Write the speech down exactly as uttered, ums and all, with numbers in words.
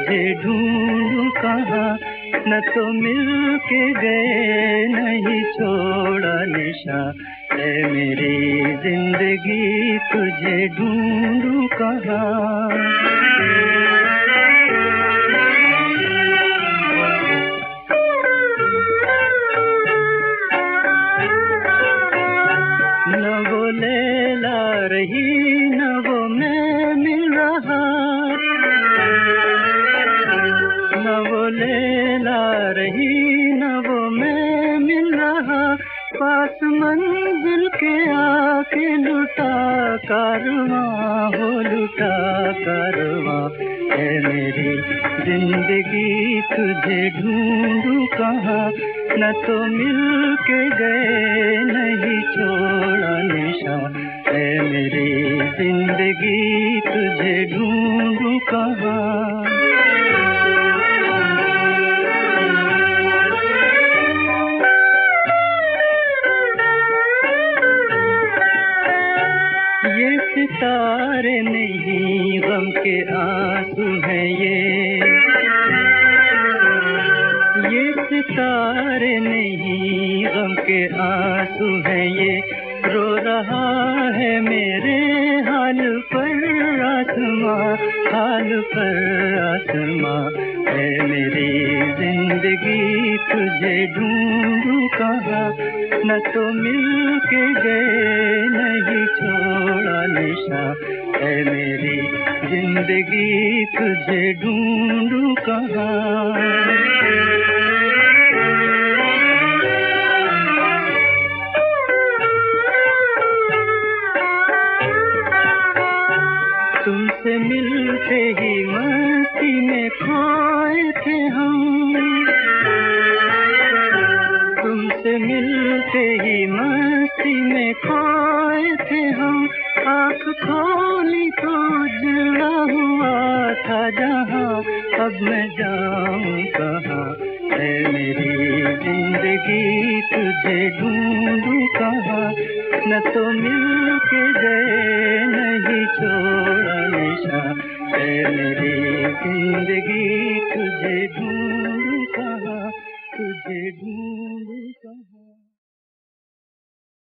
तुझे ढूंढूं कहाँ, न तो मिल के गए नहीं छोड़ा निशा। ऐ मेरी जिंदगी तुझे ढूंढूं कहाँ। न वो लैला रही न वो मैं मिल रहा, न वो लैला रही न वो मैं मिल रहा। पास मंजिल के आके लुटा कारवां हो लुटा कारवां। है मेरी जिंदगी तुझे ढूंढूं कहाँ, न तो मिल के गए नहीं छोड़ा निशा। है मेरी जिंदगी तुझे ढूंढूं कहाँ। ये सितारे नहीं गम के आंसू हैं ये, ये सितारे नहीं गम के आंसू हैं ये। रो रहा है मेरे हाल पर आसमां, हाल पर आसमां। है मेरी जिंदगी तुझे ढूंढूं कहाँ, न तो मिल के गए नहीं छोड़ा निशा। है मेरी जिंदगी तुझे ढूंढूं कहाँ। तुमसे मिलते ही मस्ती में खोए थे हम, तुमसे मिलते ही मस्ती में खोए थे हम। आँख खोली तो उजड़ा हुआ था जहाँ, अब मैं जाऊँ कहाँ। है मेरी जिंदगी तुझे ढूंढूं कहाँ, न तो मिल के गए नहीं छोड़ा निशा। है मेरी जिंदगी तुझे ढूंढूं कहाँ, तुझे ढूंढूं।